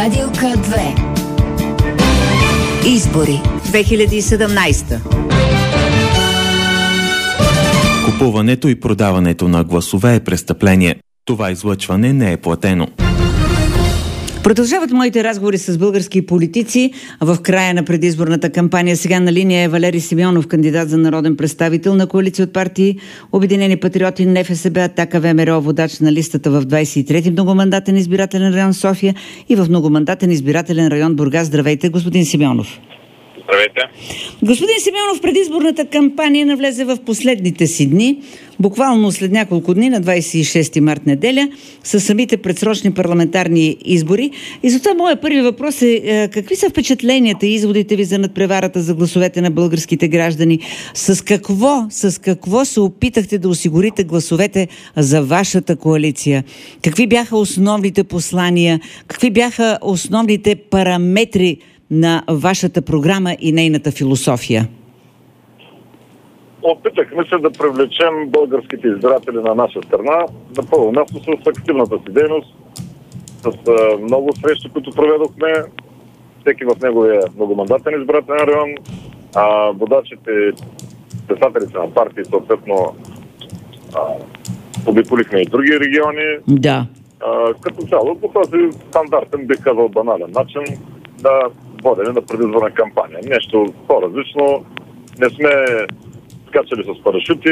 Гадилка 2. Избори 2017. Купуването и продаването на гласове е престъпление. Това излъчване не е платено. Продължават моите разговори с български политици в края на предизборната кампания. Сега на линия е Валери Симеонов, кандидат за народен представител на коалиция от партии Обединени патриоти, НФСБ, Атака, ВМРО, водач на листата в 23-ти многомандатен избирателен район София и в многомандатен избирателен район Бургас. Здравейте, господин Симеонов. Здравейте. Господин Симеонов, предизборната кампания навлезе в последните си дни. Буквално след няколко дни, на 26 март неделя, са самите предсрочни парламентарни избори. И затова моят първи въпрос е: какви са впечатленията и изводите ви за надпреварата за гласовете на българските граждани? С какво се опитахте да осигурите гласовете за вашата коалиция? Какви бяха основните послания? Какви бяха основните параметри на вашата програма и нейната философия? Опитахме се да привлечем българските избиратели на наша страна на първо място с активната си дейност, с много срещи, които проведохме, всеки в неговия многомандатен избирателен район, водачите, председателите на партии, съответно, обиколихме и други региони. Да. Като цяло, по този стандартен, бих казал, банален начин да водене на предизборна кампания. Нещо по-различно. Не сме скачали с парашути,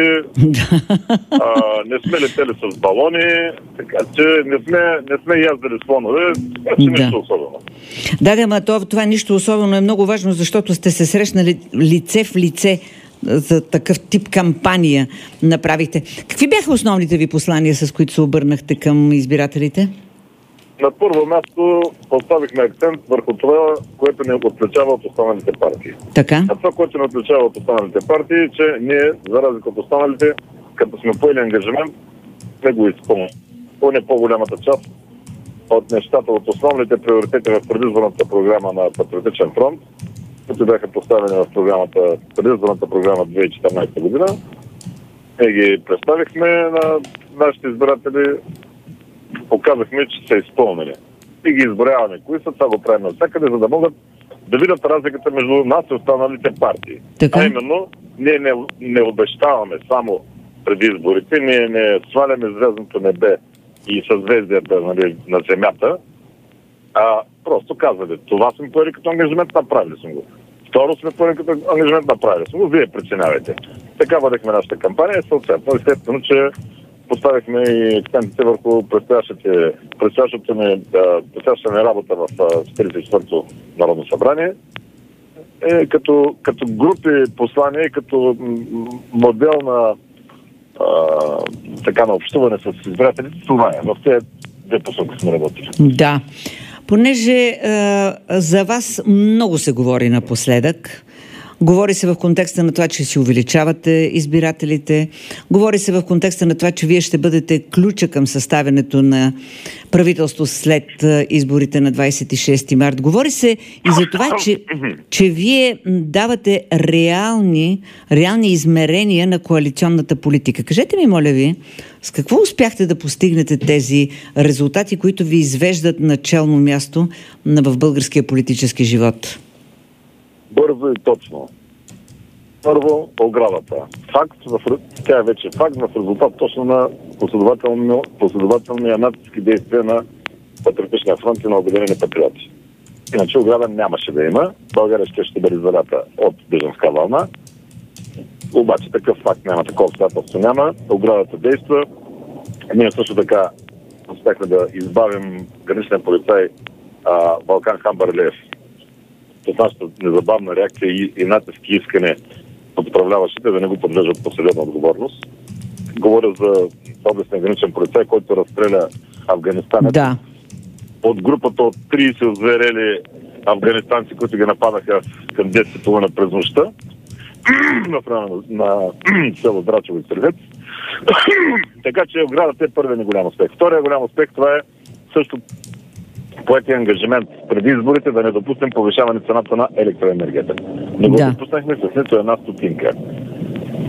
не сме летели с балони, така че не сме яздали слонове, така че нищо особено. Ама това нищо особено е много важно, защото сте се срещнали лице в лице за такъв тип кампания направихте. Какви бяха основните ви послания, с които се обърнахте към избирателите? На първо място поставихме акцент върху това, което ни отличава от останалите партии. Така? А това, което ни отличава от останалите партии, е, че ние, за разлика от останалите, като сме поели ангажимент, сме го изпълнили. Поне по-голямата част от нещата, от основните приоритети в предизборната програма на Патриотичен фронт, които бяха поставени в предизборната програма 2014 година. Ние ги представихме на нашите избиратели, показахме, че са изпълнени. И ги изброяваме. Кои са, това го правим навсякъде, за да могат да видят разликата между нас и останалите партии. Така? А именно, ние не обещаваме само преди изборите, ние не сваляме звездното небе и съзвездията на земята, а просто казваме, това сме поели като ангажимент, направили сме го. Второ сме поели като ангажимент, направили сме го, вие преценявайте. Така водехме нашата кампания и съответно, естествено, че поставихме и акцентите върху предстоящата ни работа в 44-то Народно събрание. Като групи послания и като модел на на общуване с избирателите, това е. В тези две посоки сме работили. Да. Понеже за вас много се говори напоследък, говори се в контекста на това, че си увеличавате избирателите. Говори се в контекста на това, че вие ще бъдете ключа към съставянето на правителство след изборите на 26 март. Говори се и за това, че вие давате реални измерения на коалиционната политика. Кажете ми, моля ви, с какво успяхте да постигнете тези резултати, които ви извеждат на челно място в българския политически живот? Бързо и точно. Първо, оградата. Тя е вече факт в резултат точно на последователния натиск и действия на Патриотичния фронт и на Обединени патриоти. Иначе ограда нямаше да има. България ще бъде зарата от бежанска вълна. Обаче такъв факт няма, такова обстоятелство няма. Оградата действа. Ние също така успяхме да избавим граничния полицай Балкан Хамбарлиев с нашата незабавна реакция и натиски искане от управляващите да не го подлежат по съдебна отговорност. Говоря за областния граничен полицай, който разстреля афганистанец. Да. От групата от 30 озверели афганистанци, които ги нападаха към 10:30 през нощта на село Драчево и Сървец. Така че оградата е първият ни голям успех. Втория голям успех, това е също поети ангажимент преди изборите да не допуснем повишаване цената на електроенергията. Не го допуснахме с нито една стотинка.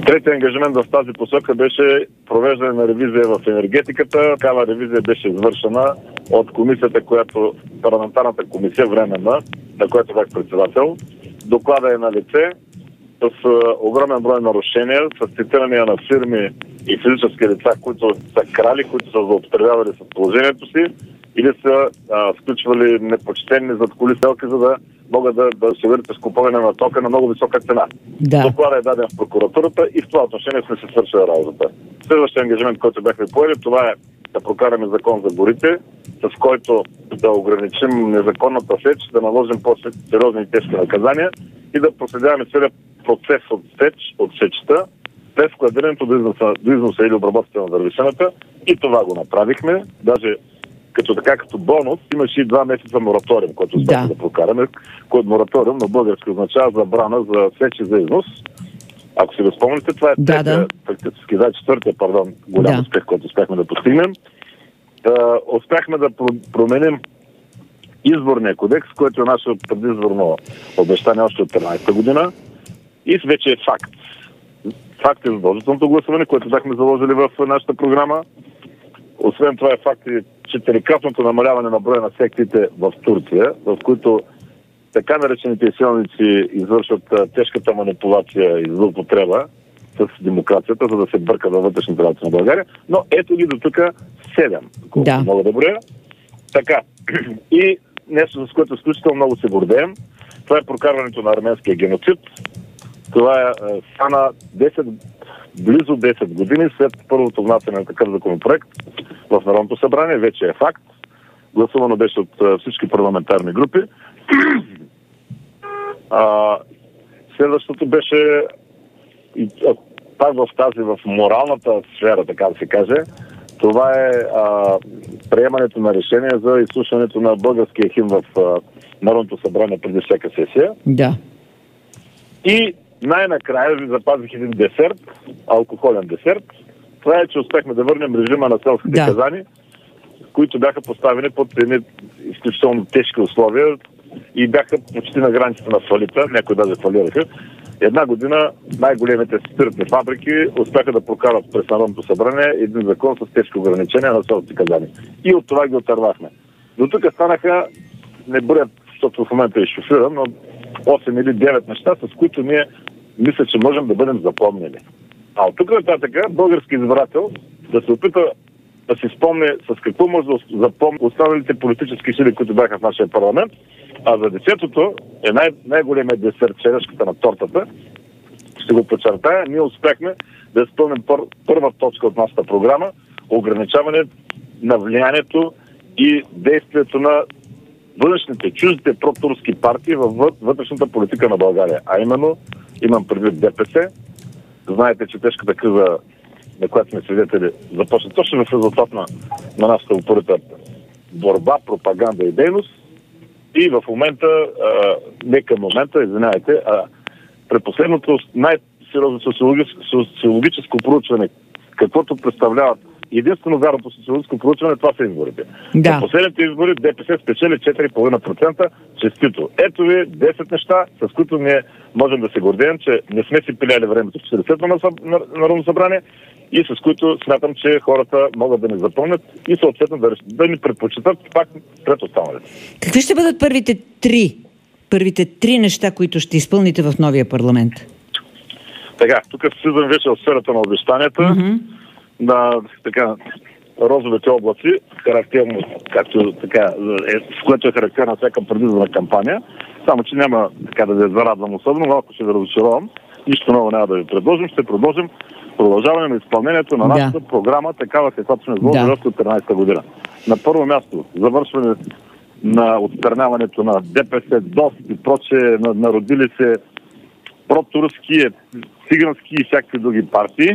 Третия ангажимент в тази посока беше провеждане на ревизия в енергетиката. Такава ревизия беше извършена от комисията, парламентарната комисия временна, на която бях председател. Доклада е на лице с огромен брой нарушения, с цитирания на фирми и физически лица, които са крали, които са злоупотребявали с положението си или са сключвали непочтени задкулисни, за да могат да осигурят изкупуване на тока на много висока цена. Да. Доклада е даден в прокуратурата и в това отношение сме се свършили работата. Следващия ангажимент, който бяхме поели, това е да прокараме закон за горите, с който да ограничим незаконната сеч, да наложим по-сериозни и тежки наказания и да проследяваме целият процес от сечта, през складирането до износа или обработката на дървесината. И това го направихме. Даже като бонус имаше и 2 месеца мораториум, който успяхме да прокараме. Който мораториум на български означава забрана за сеч и за износ. Ако си го спомните, това е практически четвъртия голям успех, който успяхме да постигнем. Успяхме да променим изборния кодекс, който е нашето предизборно обещание още от 13-та година и вече е факт. Факт е задължителното гласуване, което бяхме заложили в нашата програма. Освен това е факт и 4-кратното намаляване на броя на секциите в Турция, в които така наречените изселници извършват тежката манипулация и злоупотреба с демокрацията, за да се бърка във вътрешните работи на България. Но ето ги до тук 7, колкото мога да броя. Така. И нещо, с което изключително много се гордеем, това е прокарването на арменския геноцид. Това стана близо 10 години след първото внасяне на такъв законопроект в Народното събрание. Вече е факт. Гласувано беше от всички парламентарни групи. Следващото беше пак в моралната сфера, така да се каже. Това е приемането на решение за изслушването на българския химн в Народното събрание преди всяка сесия. Да. И най-накрая ви запазих един десерт, алкохолен десерт. Това е, че успехме да върнем режима на селските казани, които бяха поставени под едни изключително тежки условия и бяха почти на границата на фалита, някои даже фалираха. Една година най-големите спиртни фабрики успяха да прокарат през Народното събрание един закон с тежки ограничения на селските казани. И от това ги отървахме. До тук станаха, не броят, защото в момента е шофиран, но 8 или 9 неща, с които ние мисля, че можем да бъдем запомнени. А от тук нататък български избирател да се опита да си спомни с какво може да запомни останалите политически сили, които бяха в нашия парламент. А за 10-то е най-големият десерт, черешката на тортата. Ще го подчертая, ние успяхме да изпълним първа точка от нашата програма – ограничаване на влиянието и действието на външните, чуждите протурски партии във вътрешната политика на България. А именно, имам предвид ДПС. Знаете, че тежката криза, на която сме свидетели, започна точно в резултат на нашата упорита борба, пропаганда и дейност. И в момента, не към момента, извинявайте, при последното най-сериозно социологическо проучване, каквото представляват единствено вярното социологическо проучване, това са изборите. Да. В последните избори ДПС спечели 4,5%. Честито. Ето ви 10 неща, с които ние можем да се гордеем, че не сме си пиляли времето в 40-то Народно събрание и с които смятам, че хората могат да ни запомнят и съответно да ни предпочитат пак пред останалите. Какви ще бъдат първите три неща, които ще изпълните в новия парламент? Така, тук слизам вече в сферата на обещанията, на розовите облаци, характерно, както с което е характерна всяка предизборна кампания. Само че няма така да ви зарадвам особено, малко ще ви разочаровам. Нищо ново няма да ви предложим. Ще предложим продължаване на изпълнението на нашата програма, такава каквато сме изложили още от 13-та година. На първо място, завършване на отстраняването на ДПС, ДОСТ и прочее, народили се протурски, цигански и всякакви други партии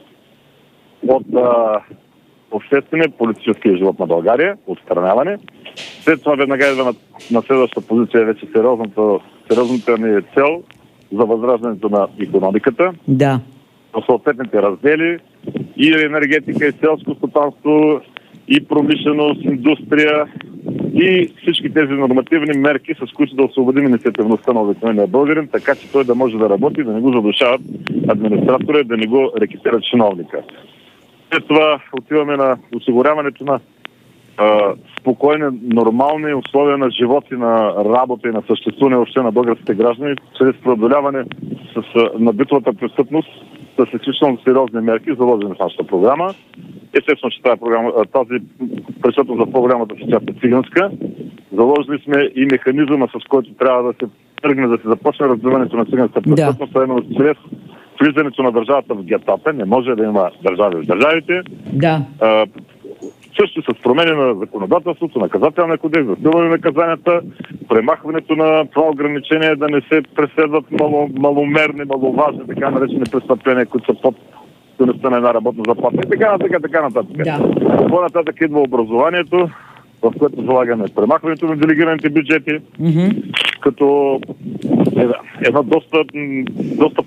от обществения политическия живот на България, отстраняване. След това веднага идва на следващата позиция вече сериозната ни цел за възраждането на икономиката. Да. В съответните раздели и енергетика, и селско стопанство, и промишленост, индустрия, и всички тези нормативни мерки, с които да освободим инициативността на обикновения българин, така че той да може да работи, да не го задушават администратора, да не го рекетират чиновника. След това отиваме на осигуряването на спокойни, нормални условия на живот и на работа и на съществуване въобще на българските граждани, чрез преодоляване на битовата престъпност с изключително сериозни мерки, заложени в нашата програма. Естествено, че тази престъпност в по-голямата си част е циганска. Заложили сме и механизъма, с който трябва да се тръгне, да се започне разбиването на циганската престъпност, а именно чрез влизането на държавата в гетата. Не може да има държави в държавите. Да. Също с промени на законодателството, наказателния кодекс, засилване на наказанията, премахването на това ограничение да не се преследват маломерни, маловажни, така наречени престъпления, които са под стойността на една работна заплата и така нататък. Да. По-нататък идва образованието, в което залагаме премахването на делегираните бюджети, като една доста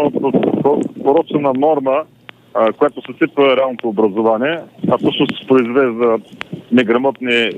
порочна норма, която съсипва реалното образование, а всъщност произвежда неграмотни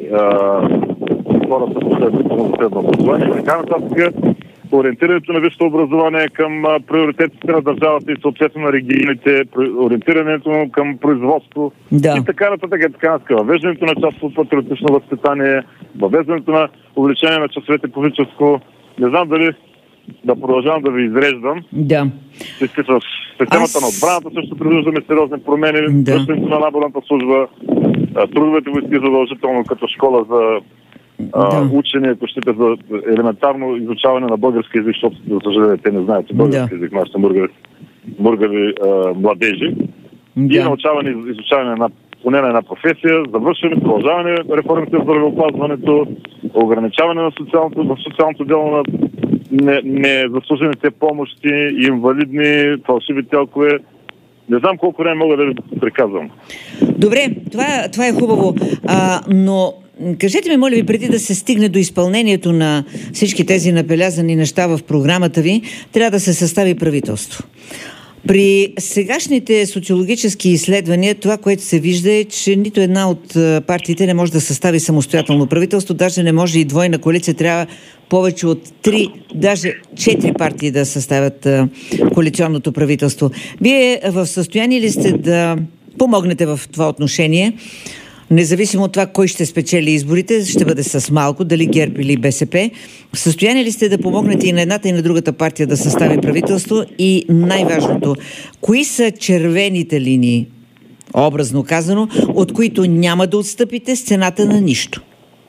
хора с средно образование и така нататък. Ориентирането на висшето образование към приоритетите на държавата и съответно на регионите, ориентирането към производство и така нататък. Въвеждането на частно патриотично възпитание, въвеждането на увеличение на часовете по физическо. Не знам дали да продължавам да ви изреждам. Да. В системата на отбраната също предвиждаме сериозни промени. Връщането на наборната служба, трудовете войски задължително като школа за учене, ако щете, за елементарно изучаване на български език, защото, за съжаление, те не знаят, че български език, нашите мургави младежи. И научаване и изучаване на поне на една професия, завършване, продължаване реформите в здравеопазването, ограничаване на социалното дело на незаслужените помощи, инвалидни, фалшиви телкове. Не знам колко време мога да ви приказвам. Добре, това е хубаво, но кажете ми, моля ви, преди да се стигне до изпълнението на всички тези набелязани неща в програмата ви, трябва да се състави правителство. При сегашните социологически изследвания това, което се вижда е, че нито една от партиите не може да състави самостоятелно правителство, даже не може и двойна коалиция, трябва повече от 3, даже 4 партии да съставят коалиционното правителство. Вие в състояние ли сте да помогнете в това отношение? Независимо от това кой ще спечели изборите, ще бъде с малко, дали ГЕРБ или БСП. В състояние ли сте да помогнете и на едната и на другата партия да състави правителство? И най-важното, кои са червените линии, образно казано, от които няма да отстъпите с цената на нищо?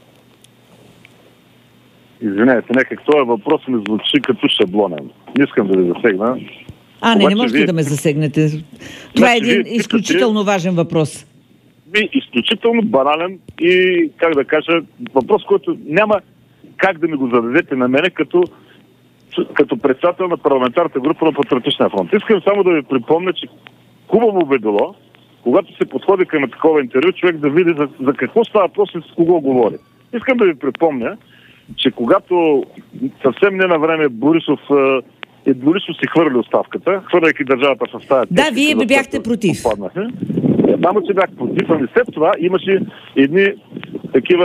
Извинявайте, някак този въпрос ми звучи като шаблонен. Не искам да ви засегна. Не можете да ме засегнете. Това е един изключително важен въпрос. Изключително банален и, как да кажа, въпрос, който няма как да ми го зададете на мене като председател на парламентарната група на Патриотичния фронт. Искам само да ви припомня, че хубаво би било, когато се подходи към такова интервю, човек да види за какво става въпрос и с кого говори. Искам да ви припомня, че когато съвсем не на време Борисов си хвърли оставката, хвърляйки държавата в стаята. Да, вие бяхте против. Само, че бях против, ами след това имаше едни такива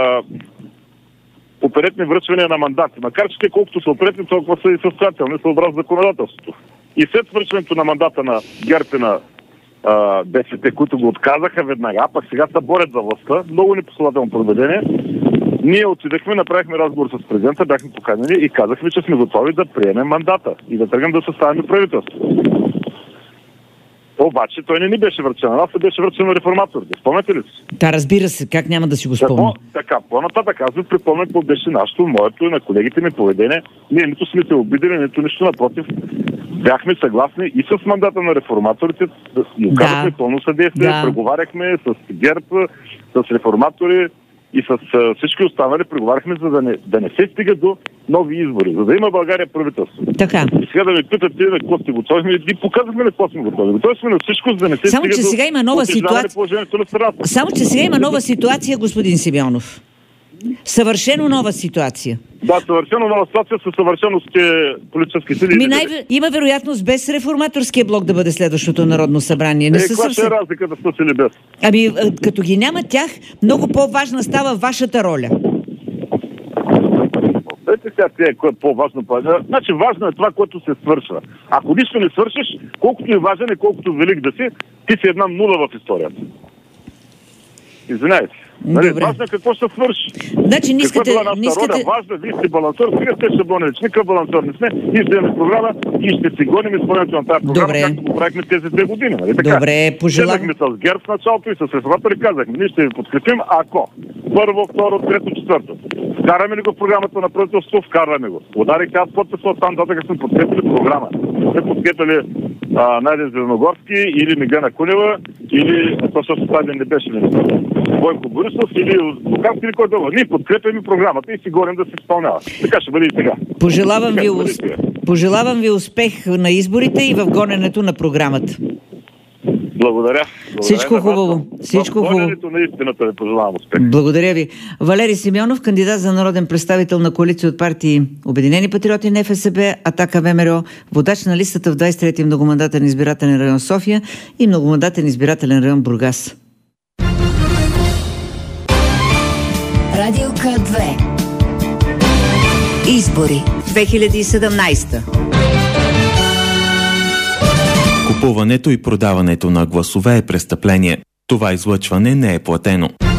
оперетни връчвания на мандати. Макар че те колкото са оперетни, толкова са и състоятелни съобразно законодателството. И след връчването на мандата на ГЕРБ и на БСП, които го отказаха веднага, а пък сега се борят за властта, много непоследователно поведение, ние отидахме, направихме разговор с президента, бяхме поканени и казахме, че сме готови да приемем мандата и да тръгнем да съставим правителство. Обаче той не ни беше връчен. Нас се беше връчен на реформаторите. Спомняте ли си? Да, разбира се. Как няма да си го спомня? Така, по-нататък аз ви припомням какво беше нашето, моето и на колегите ми поведение. Ние нито сме се обидели, нито нищо напротив. Бяхме съгласни и с мандата на реформаторите. Оказахме пълно съдействие, преговаряхме с ГЕРБ, с реформатори и с всички останали преговаряхме, за да не се стига до нови избори, за да има България правителство. Така. И сега да ме питате на какво сте готови, и показахме на какво сме готови. Готови сме на всичко, за да не се стига до сега има нова положението на страната. Само, че сега има нова ситуация, господин Симеонов. Съвършено нова ситуация. Да, съвършено нова ситуация със съвършеностите политически сили. Има вероятност без реформаторския блок да бъде следващото народно събрание. Каква ще е разликата с или без? Като ги няма тях, много по-важна става вашата роля. Знаете сега, кое е по-важно? Значи важно е това, което се свършва. Ако нищо не свършиш, колкото е важен и колкото велик да си, ти си една нула в историята. Извинявайте. Важно е какво ще свърши. Значи не искате... роля? Важно, вие сте балансор, сега сте шаблонен, никакъв балансор не сме, ние ще имаме програма и ще си гоним изпълнението на тази програма, както го правихме тези 2 години. Нали така? Добре, пожелавам. Седахме с ГЕРБ в началото и с реформатори казахме, ние ще ви подкрепим, ако първо, второ, трето, четвърто. Вкараме ли го в програмата на правителство? Вкарваме го. Ударихте аз подписа, оттам нататък сме подкрепили програма. Сме подкрепили Найден Зеленогорски или Меглена Кунева, или то също тази не беше Бойко Борисов или Лукански или който. Ние подкрепяме програмата и си горим да се изпълнява. Така ще бъде и сега. Пожелавам ви успех на изборите и в гоненето на програмата. Благодаря. Всичко хубаво. Всичко хубаво. На истината ви пожелавам успех. Благодаря ви. Валери Симеонов, кандидат за народен представител на коалиция от партии Обединени патриоти, НФСБ, Атака, ВМРО, водач на листата в 23-ти многомандатен избирателен район София и многомандатен избирателен район Бургас. Радио К2. Избори 2017. Купуването и продаването на гласове е престъпление. Това излъчване не е платено.